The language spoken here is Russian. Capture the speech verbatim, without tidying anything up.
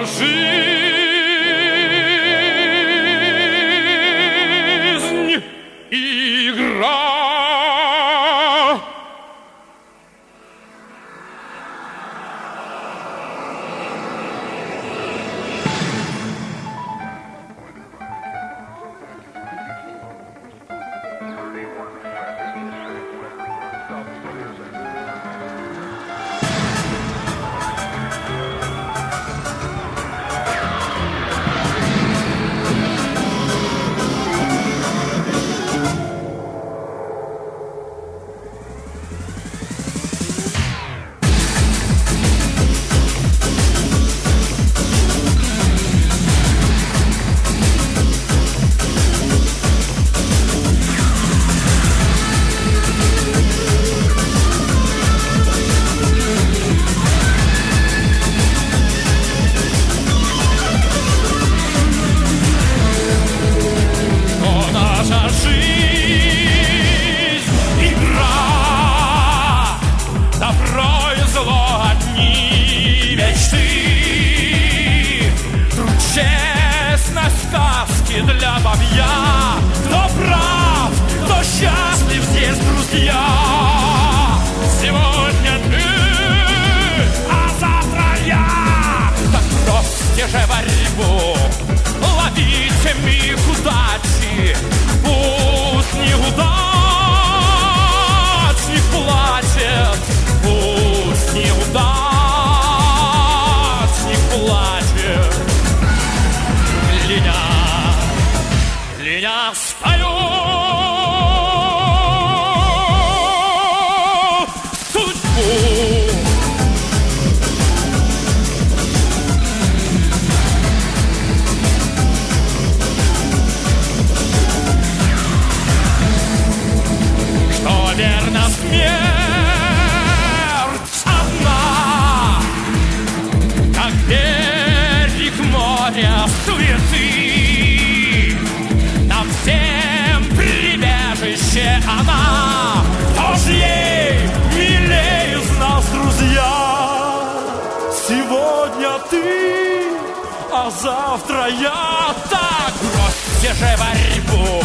жизнь игра. Для бабья, кто прав, кто счастлив, здесь друзья. Сегодня ты, а завтра я. Так бросьте же борьбу, ловите миг удачи. Пусть неудачник плачет, пусть неудачник плачет. Линя Я стою судьбу. Что верно смерть одна, как берег моря цветы. Всем прибежище она, кто ж ей милее из нас, друзья? Сегодня ты, а завтра я. Так бросьте же борьбу,